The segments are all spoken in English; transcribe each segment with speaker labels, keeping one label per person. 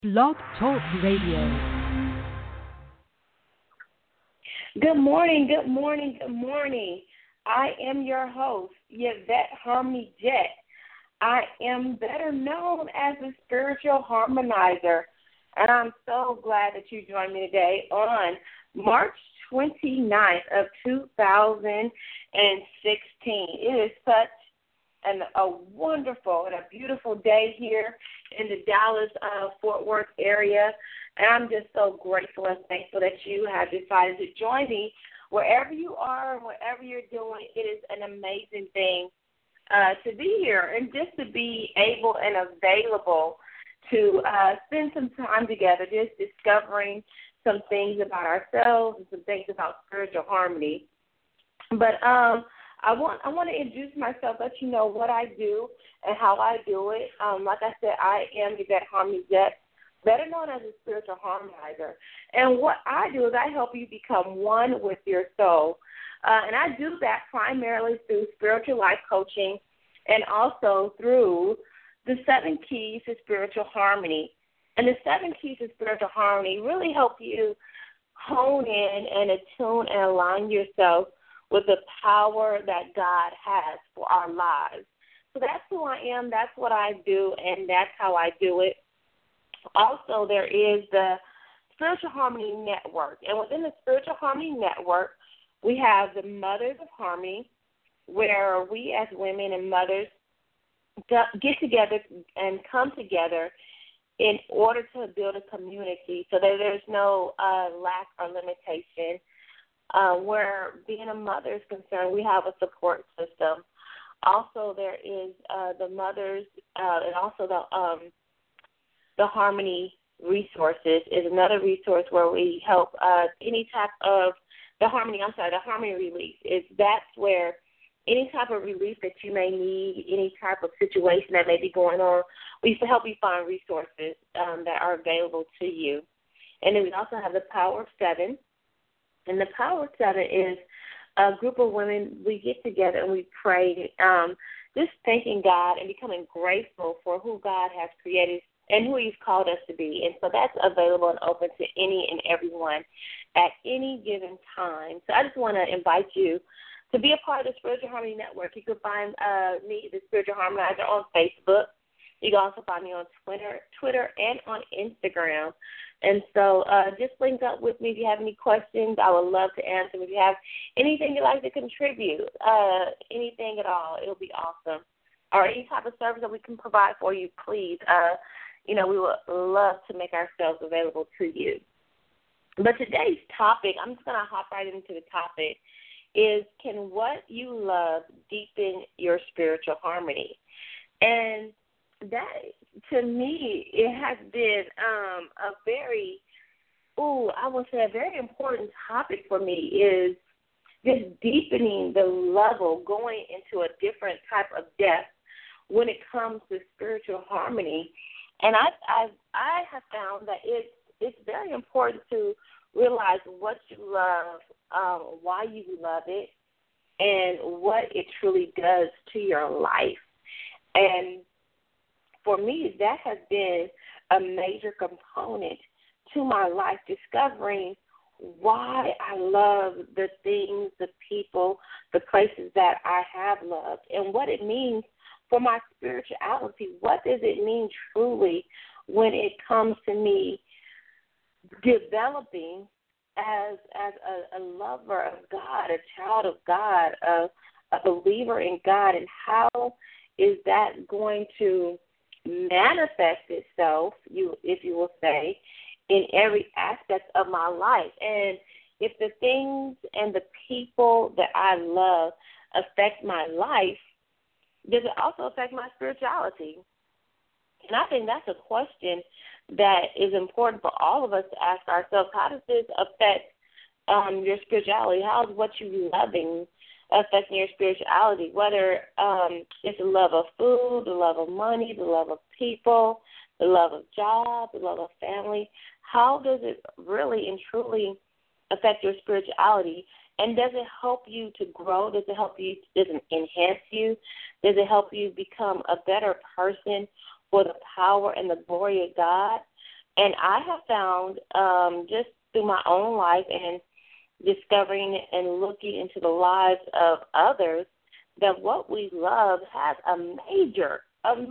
Speaker 1: Blog Talk Radio.
Speaker 2: Good morning, good morning, good morning. I am your host, Yvette Harmony Jet. I am better known as the spiritual harmonizer, and I'm so glad that you joined me today on March 29th of 2016. It is such a wonderful and a beautiful day here in the Dallas-Fort Worth area, and I'm just so grateful and thankful that you have decided to join me wherever you are and whatever you're doing. It is an amazing thing to be here and just to be able and available to spend some time together just discovering some things about ourselves and some things about spiritual harmony. But I want to introduce myself, let you know what I do and how I do it. Like I said, I am Yvette Harmony Jet, better known as a spiritual harmonizer. And what I do is I help you become one with your soul. And I do that primarily through spiritual life coaching and also through the 7 keys to spiritual harmony. And the 7 keys to spiritual harmony really help you hone in and attune and align yourself with the power that God has for our lives. So that's who I am, that's what I do, and that's how I do it. Also, there is the Spiritual Harmony Network. And within the Spiritual Harmony Network, we have the Mothers of Harmony, where we as women and mothers get together and come together in order to build a community so that there's no lack or limitation. Where being a mother is concerned, we have a support system. Also, there is the mothers and also the Harmony Resources is another resource where we help any type of the Harmony Relief. That's where any type of relief that you may need, any type of situation that may be going on, we help you find resources that are available to you. And then we also have the Power of 7. And the Power of 7 is a group of women, we get together and we pray, just thanking God and becoming grateful for who God has created and who He's called us to be. And so that's available and open to any and everyone at any given time. So I just want to invite you to be a part of the Spiritual Harmony Network. You can find me, the Spiritual Harmonizer, on Facebook. You can also find me on Twitter and on Instagram. And so just link up with me if you have any questions. I would love to answer. If you have anything you'd like to contribute, anything at all, it'll be awesome. Or any type of service that we can provide for you, please. We would love to make ourselves available to you. But today's topic, I'm just going to hop right into the topic, is can what you love deepen your spiritual harmony? And that, to me, it has been a very important topic for me, is just deepening the level, going into a different type of depth when it comes to spiritual harmony. And I have found that it's very important to realize what you love, why you love it, and what it truly does to your life. And for me, that has been a major component to my life, discovering why I love the things, the people, the places that I have loved, and what it means for my spirituality. What does it mean truly when it comes to me developing as a lover of God, a child of God, a believer in God, and how is that going to manifest itself, if you will say, in every aspect of my life? And if the things and the people that I love affect my life, does it also affect my spirituality? And I think that's a question that is important for all of us to ask ourselves. How does this affect your spirituality? How is what you're loving affecting your spirituality? Whether it's the love of food, the love of money, the love of people, the love of job, the love of family. How does it really and truly affect your spirituality? And does it help you to grow? Does it help you? Does it enhance you? Does it help you become a better person for the power and the glory of God? And I have found just through my own life and discovering and looking into the lives of others that what we love has a major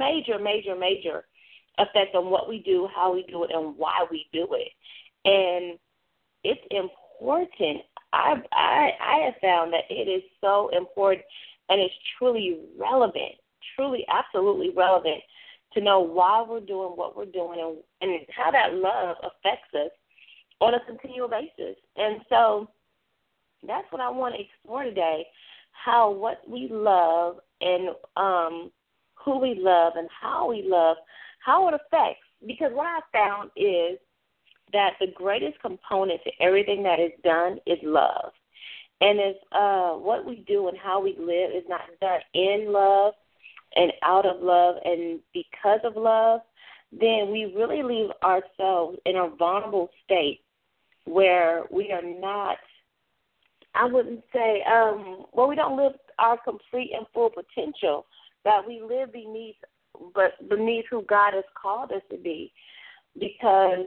Speaker 2: effect on what we do, how we do it, and why we do it. And it's important. I have found that it is so important, and it's truly relevant, truly absolutely relevant to know why we're doing what we're doing and how that love affects us on a continual basis. And so that's what I want to explore today, how what we love and who we love and how we love, how it affects. Because what I found is that the greatest component to everything that is done is love. And it's what we do and how we live is not done in love and out of love and because of love, then we really leave ourselves in a vulnerable state where we are not, I wouldn't say, we don't live our complete and full potential, that we live beneath who God has called us to be. Because,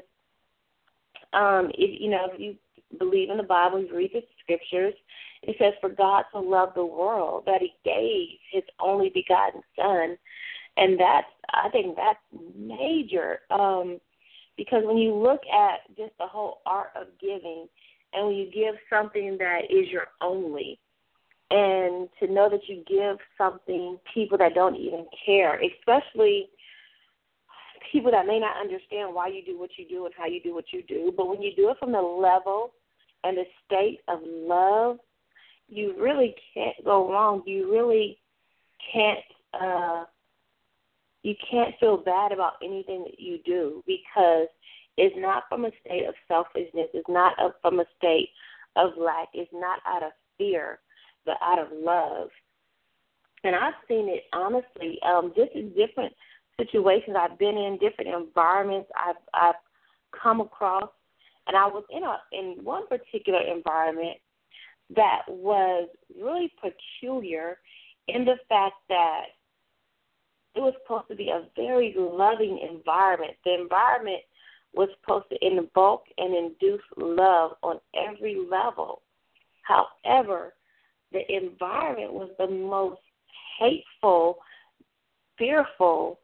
Speaker 2: if you believe in the Bible, you read the scriptures, it says, for God so loved the world that he gave his only begotten son. And I think that's major, because when you look at just the whole art of giving, and when you give something that is your only, and to know that you give something people that don't even care, especially people that may not understand why you do what you do and how you do what you do, but when you do it from the level and the state of love, you really can't go wrong. You really can't feel bad about anything that you do, because it's not from a state of selfishness. It's not from a state of lack. It's not out of fear, but out of love. And I've seen it, honestly, just in different situations I've been in, different environments I've come across. And I was in one particular environment that was really peculiar in the fact that it was supposed to be a very loving environment. The environment was supposed to invoke and induce love on every level. However, the environment was the most hateful, fearful,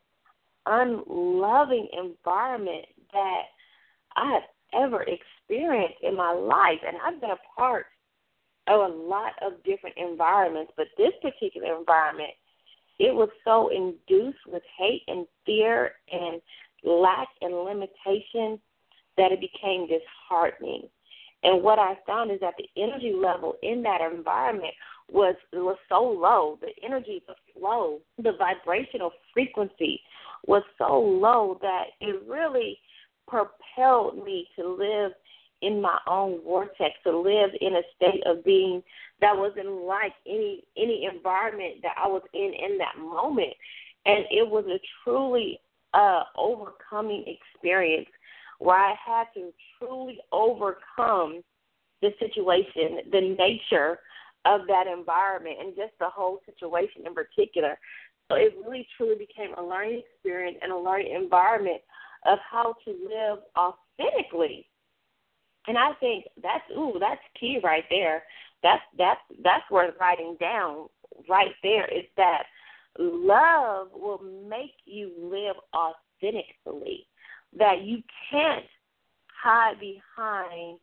Speaker 2: unloving environment that I have ever experienced in my life. And I've been a part of a lot of different environments, but this particular environment, it was so induced with hate and fear and lack and limitation that it became disheartening. And what I found is that the energy level in that environment was so low. The energy was low. The vibrational frequency was so low that it really propelled me to live in my own vortex, to live in a state of being that wasn't like any environment that I was in that moment. And it was a truly overcoming experience where I had to truly overcome the situation, the nature of that environment, and just the whole situation in particular. So it really truly became a learning experience and a learning environment of how to live authentically. And I think that's key right there. That's worth writing down right there, is that love will make you live authentically, that you can't hide behind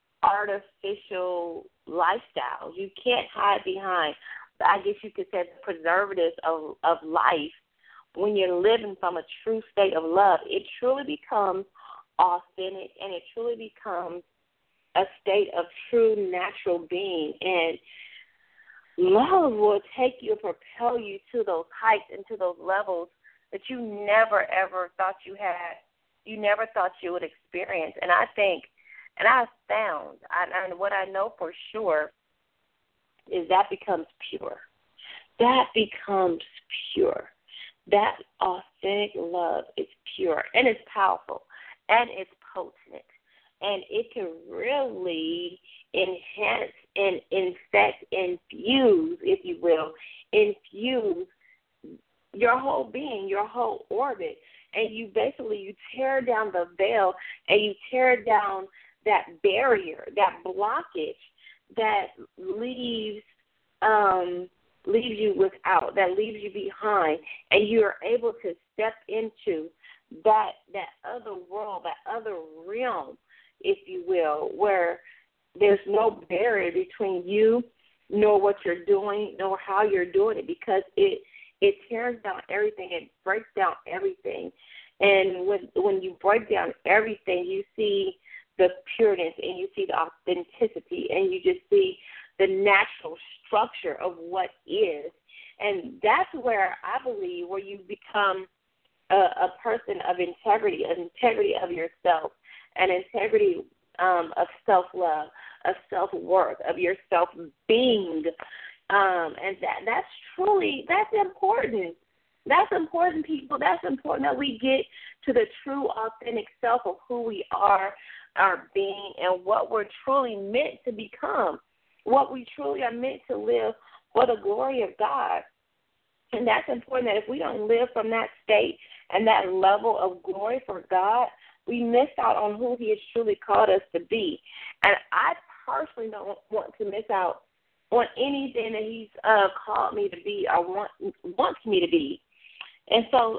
Speaker 2: artificial lifestyles. You can't hide behind, I guess you could say, the preservatives of life. When you're living from a true state of love, it truly becomes authentic, and it truly becomes a state of true natural being. And love will take you, propel you to those heights and to those levels that you never, ever thought you had, you never thought you would experience. And I think, and I've found, and what I know for sure is that becomes pure. That becomes pure. That authentic love is pure, and it's powerful, and it's potent, and it can really enhance and infect, infuse, if you will, infuse your whole being, your whole orbit. and you tear down the veil, and you tear down that barrier, that blockage that leaves you without, that leaves you behind, and you are able to step into that other world, that other realm, if you will, where there's no barrier between you nor what you're doing, nor how you're doing it, because it tears down everything, it breaks down everything. And when you break down everything, you see the pureness and you see the authenticity, and you just see the natural structure of what is. And that's where I believe where you become a person of integrity, an integrity of yourself, an integrity of self-love, of self-worth, of your self-being. And that's important. That's important, people. That's important that we get to the true, authentic self of who we are, our being, and what we're truly meant to become, what we truly are meant to live for the glory of God. And that's important, that if we don't live from that state and that level of glory for God, we miss out on who He has truly called us to be. And I personally don't want to miss out on anything that He's called me to be or wants me to be. And so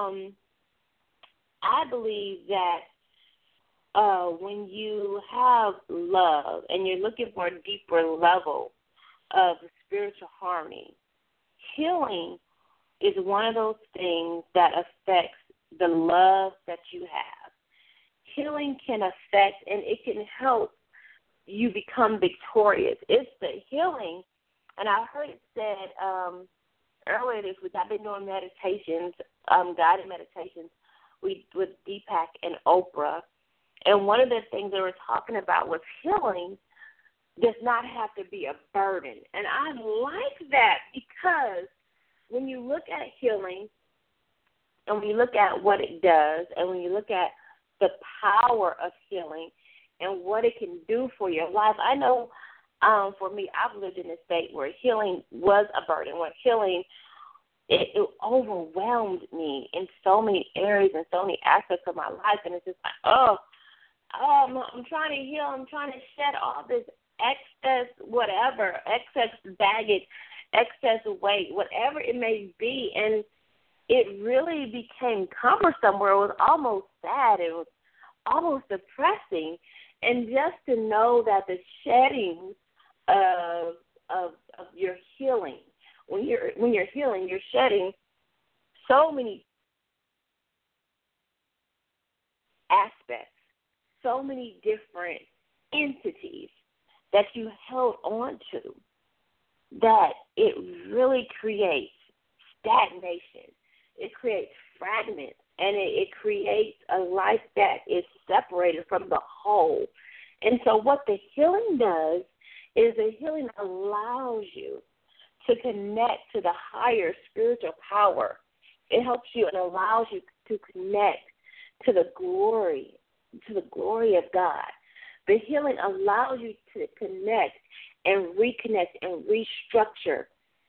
Speaker 2: I believe that when you have love and you're looking for a deeper level of spiritual harmony, healing is one of those things that affects the love that you have. Healing can affect and it can help you become victorious. It's the healing, and I heard it said earlier this week, I've been doing meditations, guided meditations with Deepak and Oprah, and one of the things they were talking about was healing does not have to be a burden. And I like that, because when you look at healing and when you look at what it does and when you look at the power of healing and what it can do for your life, I know for me, I've lived in a state where healing was a burden, where healing, it overwhelmed me in so many areas and so many aspects of my life. And it's just like, I'm trying to heal. I'm trying to shed all this excess whatever, excess baggage, excess weight, whatever it may be. And it really became cumbersome, where it was almost sad. It was almost depressing. And just to know that the shedding of your healing, when you're healing, you're shedding so many aspects, so many different entities that you held on to, that it really creates stagnation. It creates fragments, and it creates a life that is separated from the whole. And so what the healing does is the healing allows you to connect to the higher spiritual power. It helps you and allows you to connect to the glory of God. The healing allows you to connect and reconnect and restructure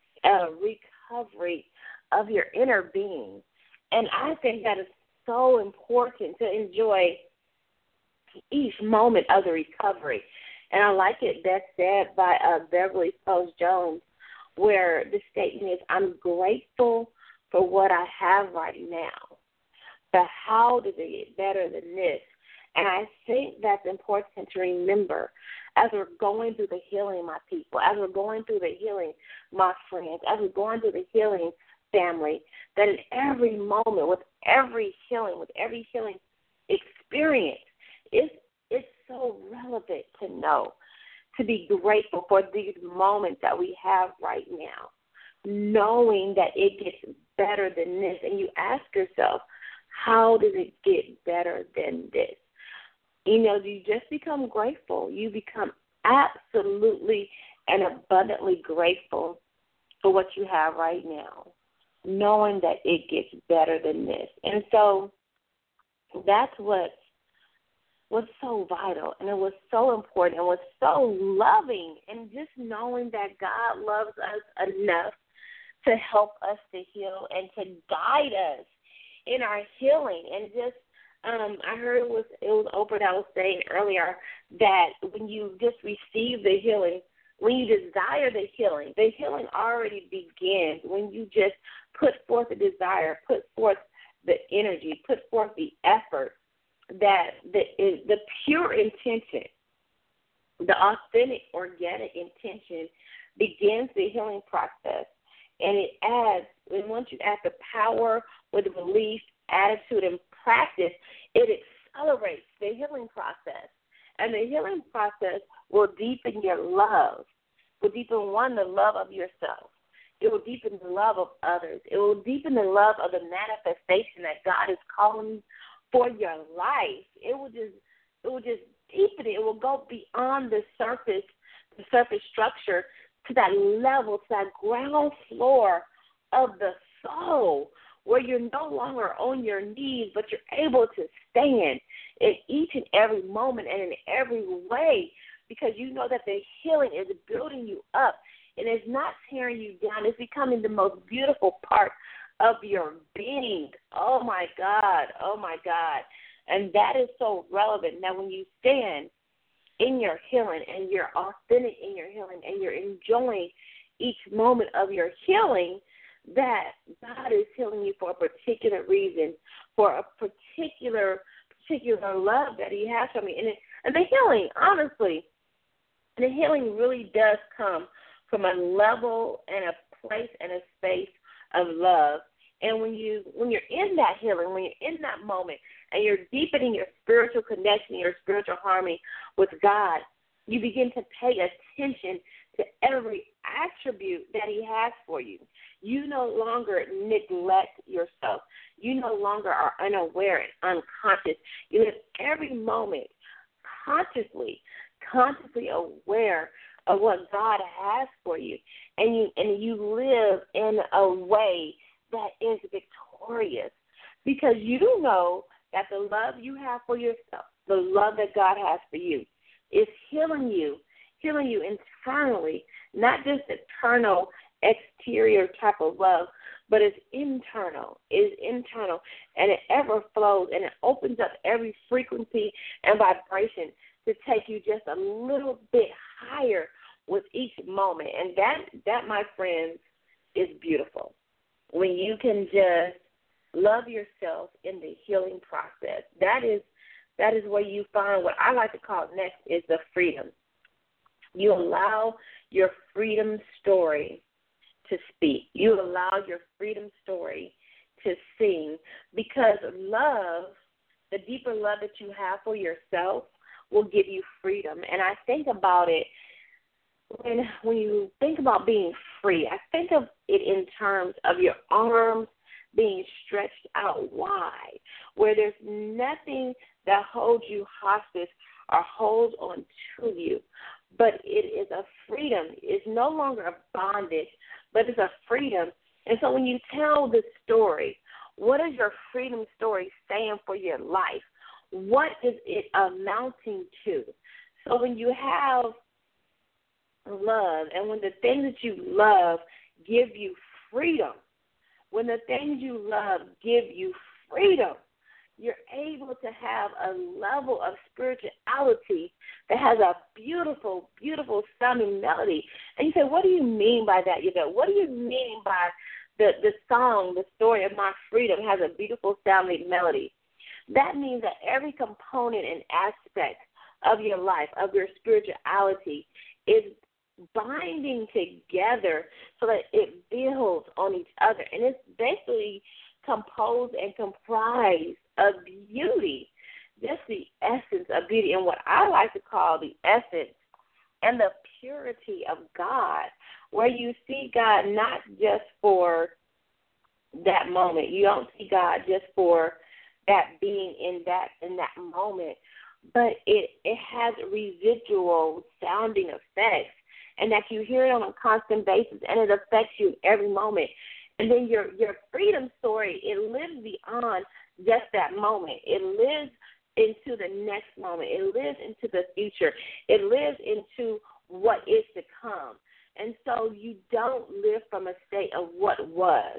Speaker 2: recovery of your inner being. And I think that is so important to enjoy each moment of the recovery. And I like it best said by Beverly Spose Jones, where the statement is, I'm grateful for what I have right now, but how does it get better than this? And I think that's important to remember as we're going through the healing, my people, as we're going through the healing, my friends, as we're going through the healing, family, that in every moment, with every healing experience, it's so relevant to know, to be grateful for these moments that we have right now, knowing that it gets better than this. And you ask yourself, how does it get better than this? You know, you just become grateful. You become absolutely and abundantly grateful for what you have right now, knowing that it gets better than this. And so that's what's so vital, and it was so important, and was so loving, and just knowing that God loves us enough to help us to heal and to guide us in our healing. And just I heard it was Oprah that was saying earlier that when you just receive the healing, when you desire the healing already begins when you just put forth the desire, put forth the energy, put forth the effort, that the pure intention, the authentic, organic intention begins the healing process. And it adds, and once you add the power with the belief, attitude, and practice, it accelerates the healing process. And the healing process will deepen your love, will deepen, the love of yourself. It will deepen the love of others. It will deepen the love of the manifestation that God is calling for your life. It will just deepen it. It will go beyond the surface structure to that level, to that ground floor of the soul, where you're no longer on your knees, but you're able to stand in each and every moment and in every way, because you know that the healing is building you up and it's not tearing you down. It's becoming the most beautiful part of your being. Oh, my God. Oh, my God. And that is so relevant. Now, when you stand in your healing and you're authentic in your healing and you're enjoying each moment of your healing, that God is healing you for a particular reason, for a particular love that he has for me. And the healing, honestly, the healing really does come from a level and a place and a space of love. And when you're in that healing, when you're in that moment, and you're deepening your spiritual connection, your spiritual harmony with God, you begin to pay attention to every attribute that he has for you. You no longer neglect yourself. You no longer are unaware and unconscious. You live every moment consciously aware of what God has for you, and you live in a way that is victorious, because you know that the love you have for yourself, the love that God has for you, is healing you internally, not just eternal exterior type of love, but it's internal, and it ever flows, and it opens up every frequency and vibration to take you just a little bit higher with each moment. And that, my friends, is beautiful. When you can just love yourself in the healing process, that is where you find what I like to call next is the freedom. You allow your freedom story to speak. You allow your freedom story to sing, because love, the deeper love that you have for yourself, will give you freedom. And I think about it, when you think about being free, I think of it in terms of your arms being stretched out wide, where there's nothing that holds you hostage or holds on to you, but it is a freedom. It's no longer a bondage, but it's a freedom. And so when you tell the story, what is your freedom story saying for your life? What is it amounting to? So when you have love, and when the things that you love give you freedom, when the things you love give you freedom, you're able to have a level of spirituality that has a beautiful, beautiful sounding melody. And you say, what do you mean by that? What do you mean by the song, the story of my freedom has a beautiful sounding melody? That means that every component and aspect of your life, of your spirituality, is binding together so that it builds on each other. And it's basically composed and comprised of beauty, just the essence of beauty, and what I like to call the essence and the purity of God, where you see God not just for that moment. You don't see God just for that being in that moment, but it has residual sounding effects, and that you hear it on a constant basis, and it affects you every moment. And then your freedom story, it lives beyond just that moment. It lives into the next moment. It lives into the future. It lives into what is to come. And so you don't live from a state of what was,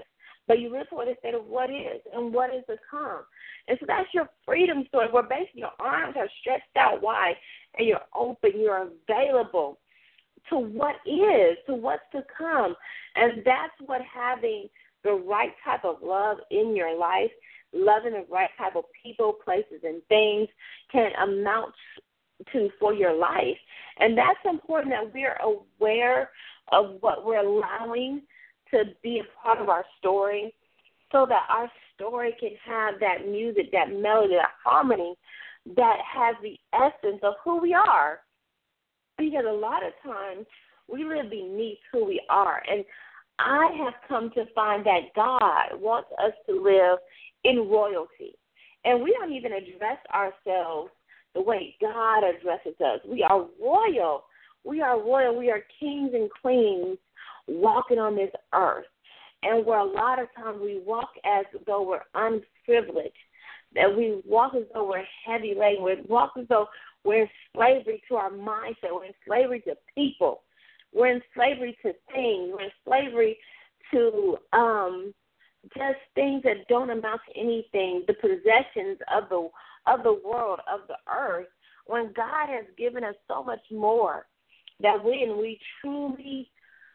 Speaker 2: but you live for it instead of what is and what is to come. And so that's your freedom story, where basically your arms are stretched out wide and you're open, you're available to what is, to what's to come. And that's what having the right type of love in your life, loving the right type of people, places, and things can amount to for your life. And that's important, that we're aware of what we're allowing to be a part of our story, so that our story can have that music, that melody, that harmony that has the essence of who we are. Because a lot of times we live beneath who we are. And I have come to find that God wants us to live in royalty. And we don't even address ourselves the way God addresses us. We are royal. We are royal. We are kings and queens walking on this earth. And where a lot of times we walk as though we're unprivileged, that we walk as though we're heavy laden, we walk as though we're in slavery to our mindset, we're in slavery to people, we're in slavery to things, we're in slavery to just things that don't amount to anything, the possessions of the world, of the earth, when God has given us so much more, that when we truly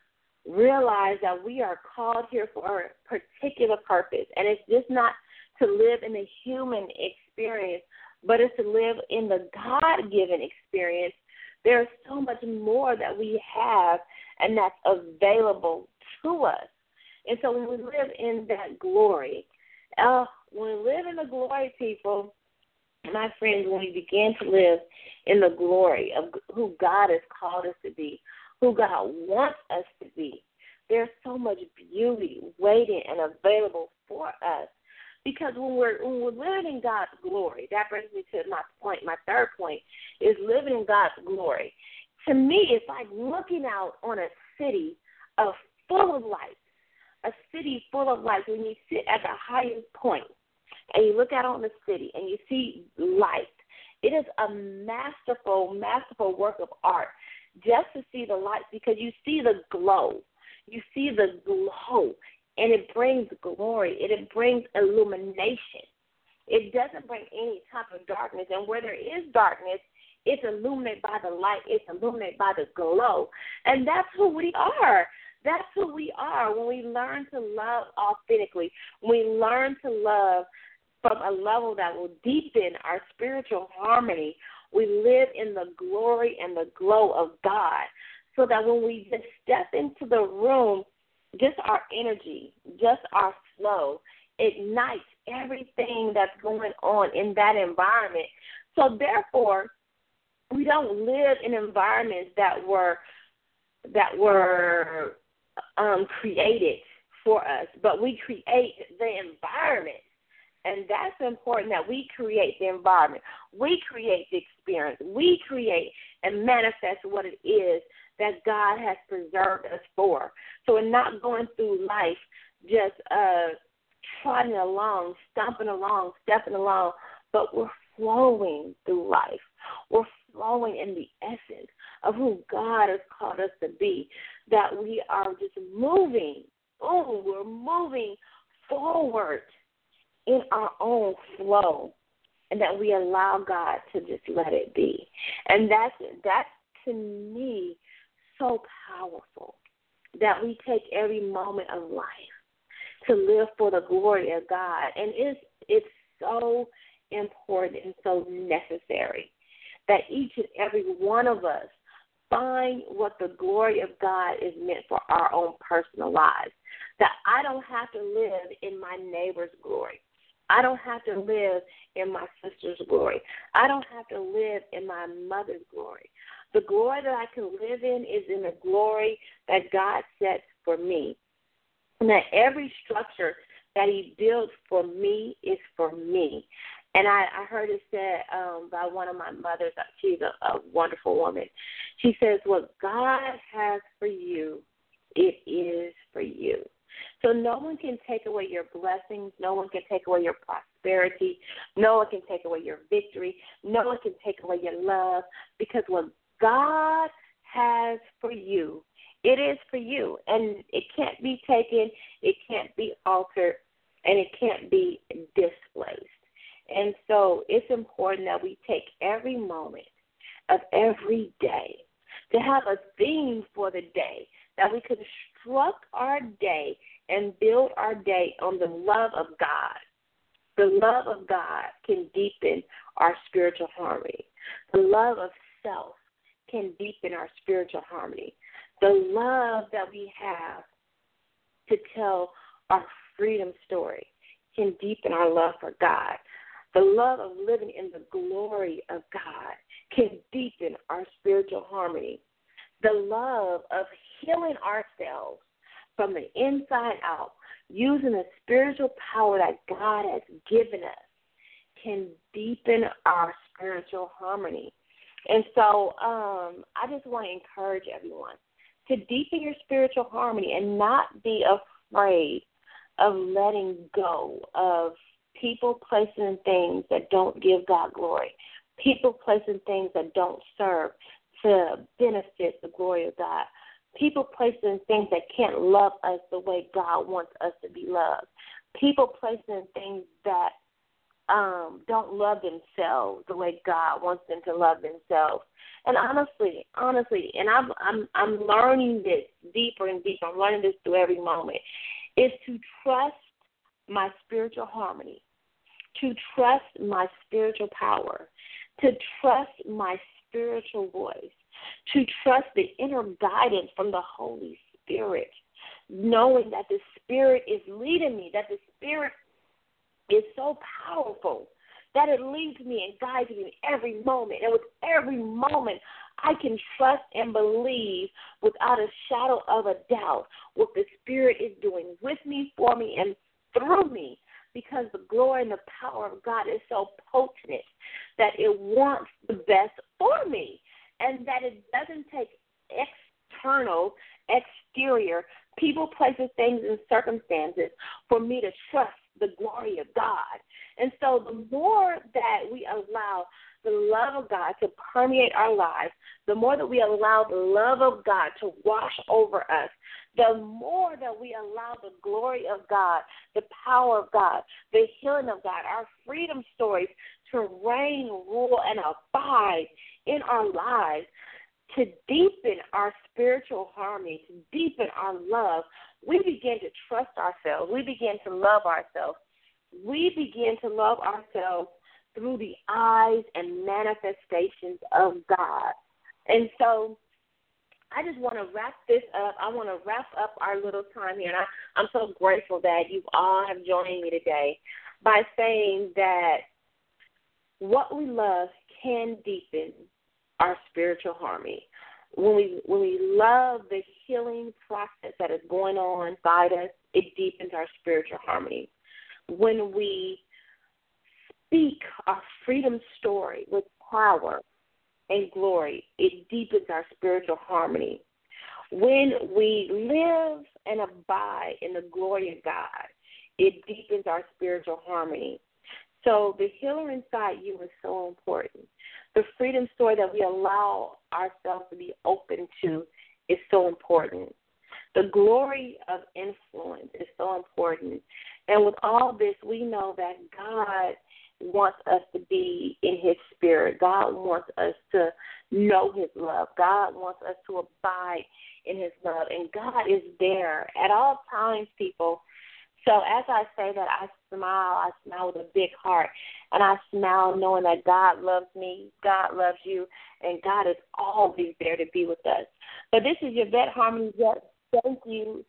Speaker 2: realize that we are called here for a particular purpose, and it's just not to live in the human experience, but it's to live in the God-given experience. There's so much more that we have, and that's available to us. And so when we live in that glory, when we live in the glory, people, my friends, when we begin to live in the glory of who God has called us to be, who God wants us to be, there's so much beauty waiting and available for us. Because when we're living in God's glory, that brings me to my point. My third point is living in God's glory. To me, it's like looking out on a city full of light, a city full of light. When you sit at the highest point and you look out on the city and you see light, it is a masterful, masterful work of art just to see the light, because you see the glow. You see the glow. And it brings glory. It brings illumination. It doesn't bring any type of darkness. And where there is darkness, it's illuminated by the light. It's illuminated by the glow. And that's who we are. That's who we are when we learn to love authentically, when we learn to love from a level that will deepen our spiritual harmony. We live in the glory and the glow of God, so that when we just step into the room, just our energy, just our flow ignites everything that's going on in that environment. So therefore, we don't live in environments that were created for us, but we create the environment. And that's important, that we create the environment. We create the experience. We create and manifest what it is that God has preserved us for. So we're not going through life just trotting along, stomping along, stepping along, but we're flowing through life. We're flowing in the essence of who God has called us to be, that we are just moving. Oh, we're moving forward in our own flow, and that we allow God to just let it be. And that's to me so powerful, that we take every moment of life to live for the glory of God. And it's so important and so necessary that each and every one of us find what the glory of God is meant for our own personal lives. That I don't have to live in my neighbor's glory. I don't have to live in my sister's glory. I don't have to live in my mother's glory. The glory that I can live in is in the glory that God sets for me. And that every structure that he builds for me is for me. And I heard it said by one of my mothers. She's a wonderful woman. She says, what God has for you, it is for you. So no one can take away your blessings. No one can take away your prosperity. No one can take away your victory. No one can take away your love, because what God has for you, It is for you, and it can't be taken, it can't be altered, and it can't be displaced. And so it's important that we take every moment of every day to have a theme for the day, that we construct our day and build our day on the love of God. The love of God can deepen our spiritual harmony. The love of self can deepen our spiritual harmony. The love that we have to tell our freedom story can deepen our love for God. The love of living in the glory of God can deepen our spiritual harmony. The love of healing ourselves from the inside out, using the spiritual power that God has given us, can deepen our spiritual harmony. And so I just want to encourage everyone to deepen your spiritual harmony and not be afraid of letting go of people, places, and things that don't give God glory, people, places, and things that don't serve to benefit the glory of God, people, places, and things that can't love us the way God wants us to be loved, people, places, and things that don't love themselves the way God wants them to love themselves. And honestly, and I'm learning this deeper and deeper. I'm learning this through every moment. Is to trust my spiritual harmony, to trust my spiritual power, to trust my spiritual voice, to trust the inner guidance from the Holy Spirit, knowing that the Spirit is leading me, that the Spirit is so powerful that it leads me and guides me every moment. And with every moment, I can trust and believe without a shadow of a doubt what the Spirit is doing with me, for me, and through me, because the glory and the power of God is so potent that it wants the best for me, and that it doesn't take exterior people, places, things, and circumstances for me to trust the glory of God. And so the more that we allow the love of God to permeate our lives, the more that we allow the love of God to wash over us, the more that we allow the glory of God, the power of God, the healing of God, our freedom stories to reign, rule, and abide in our lives, to deepen our spiritual harmony, to deepen our love, we begin to trust ourselves. We begin to love ourselves. We begin to love ourselves through the eyes and manifestations of God. And so I just want to wrap this up. I want to wrap up our little time here. And I'm so grateful that you all have joined me today by saying that what we love can deepen our spiritual harmony. When we love the healing process that is going on inside us, it deepens our spiritual harmony. When we speak our freedom story with power and glory, it deepens our spiritual harmony. When we live and abide in the glory of God, it deepens our spiritual harmony. So the healer inside you is so important. The freedom story that we allow ourselves to be open to is so important. The glory of influence is so important. And with all this, we know that God wants us to be in his spirit. God wants us to know his love. God wants us to abide in his love. And God is there at all times, people. So as I say that, I smile with a big heart, and I smile knowing that God loves me, God loves you, and God is always there to be with us. But this is Yvette Harmony. Thank you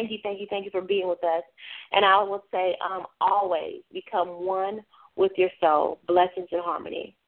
Speaker 2: for being with us. And I will say always become one with your soul. Blessings and harmony.